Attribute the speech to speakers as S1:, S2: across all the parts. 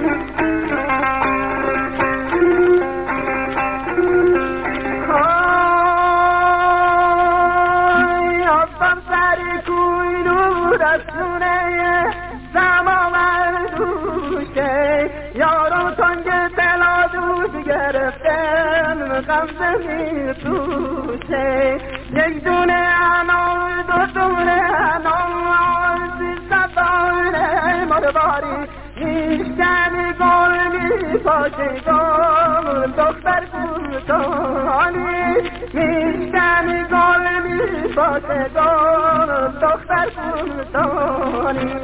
S1: غمزه توشه یک دونه انار دو دونه انار سیزده داره مرواری میشکنی گل میپاشه گل دختر کوتانی میشکنی گل میپاشه گل دختر کوتانی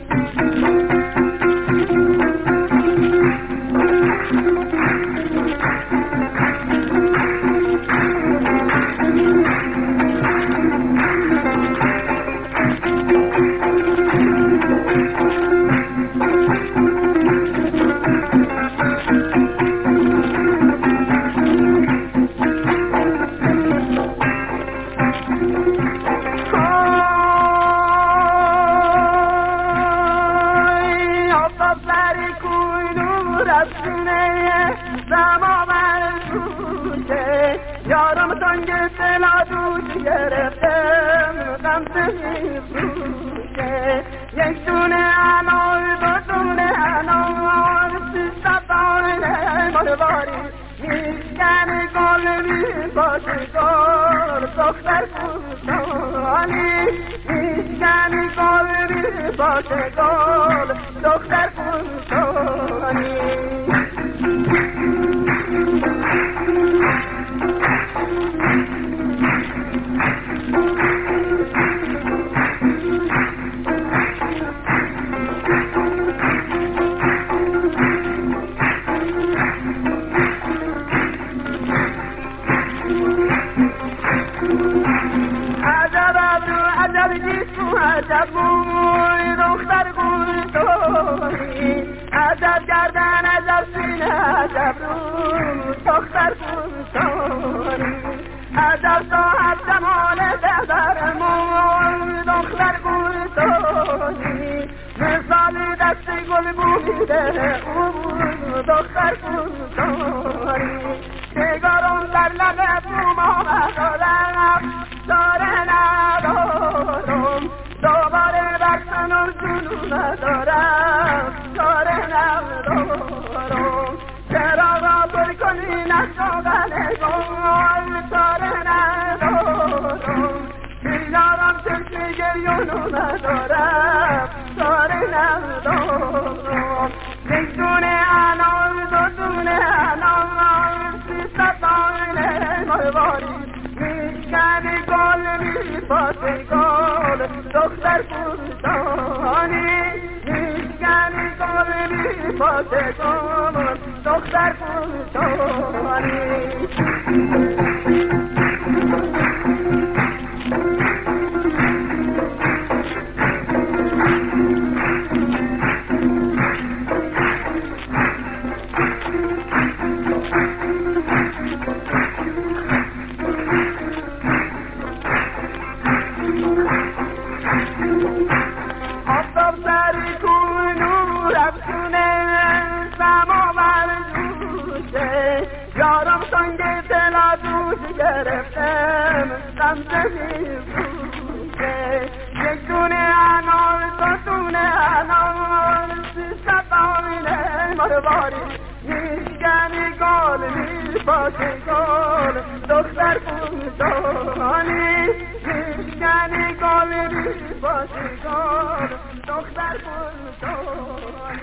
S1: یارم تنگ دلا دوش گرفتم غمزه میفروشه یک دونه انار دو دونه انار سیزده دانه مرواری میشکنی گل میپاشه گل دختر کوتانی میشکنی گل میپاشه گل دختر کوتانی عجب موی دختر کوتانی عجب گردن عجب سینه عجب رو دختر کوتانی عجب صاحب جمال دختر موی دختر کوتانی مثال دست گل بوده او دختر کوتانی نگارم در لب بوما دارم داره ندارم دوباره برسنم جنون ندارم داره ندارم چرا را پر کنی نشاغل گل داره ندارم بیارم چشم گریونو ندارم داره ندارم یک دونه انار دو دونه انار سیزده دانه مرواری میشکنی گل میپاشه گل دختر کوتانی میشکنی گل میپاشه گل دختر کوتانی یارم سنگ دلا دوش گرفتم غمزه میفروشه یک دونه انار دو دونه انار سیزده دانه مرواری میشکنی گل میپاشه گل دختر کوتانی میشکنی گل میپاشه گل دختر کوتانی